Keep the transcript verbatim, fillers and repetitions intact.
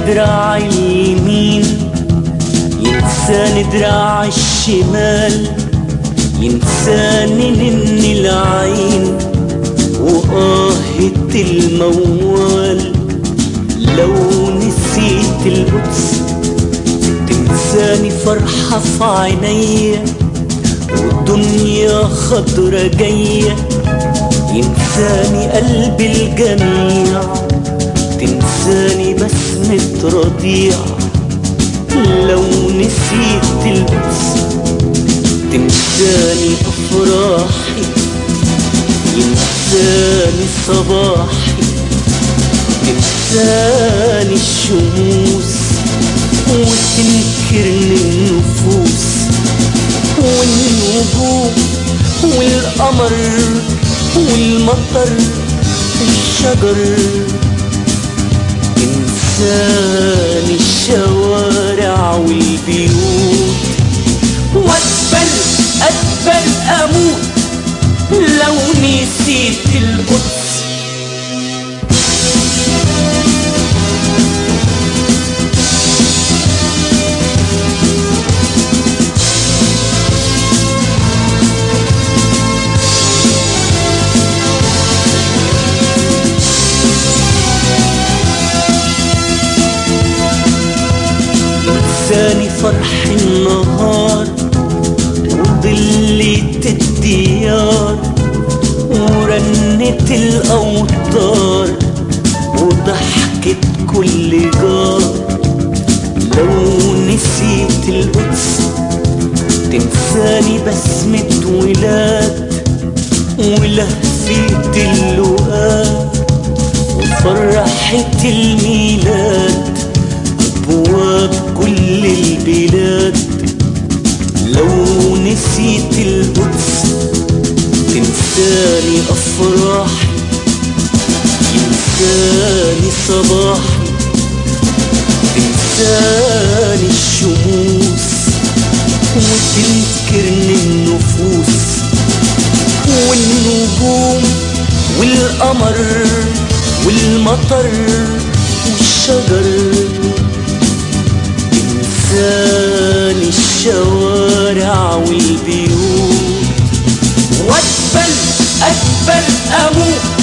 دراع اليمين، ينساني دراع الشمال، ينساني نن العين وآهة الموال. لو نسيت القدس تنساني فرحة في عينيا والدنيا خضرة جاية، ينساني قلب الجميع، تنساني بسمة رضيع. لو نسيت القدس تنساني أفراحي، ينساني صباحي، تنساني الشموس وتنكرني النفوس والنجوم والقمر والمطر والشجر. تنساني الشوارع والبيوت وأقبل أقبل أموت لو نسيت القدس. ينساني فرح النهار وضلة الديار ورنة الأوتار وضحكة كل جار. لو نسيت القدس تنساني بسمة ولاد ولهفة اللقاء وفرحة الميلاد أبواب كل البلاد. لو نسيت القدس تنساني أفراحي، ينساني صباحي، تنساني الشموس وتنكرني النفوس والنجوم والقمر والمطر والشجر. تنساني الشوارع والبيوت وأقبل أقبل أموت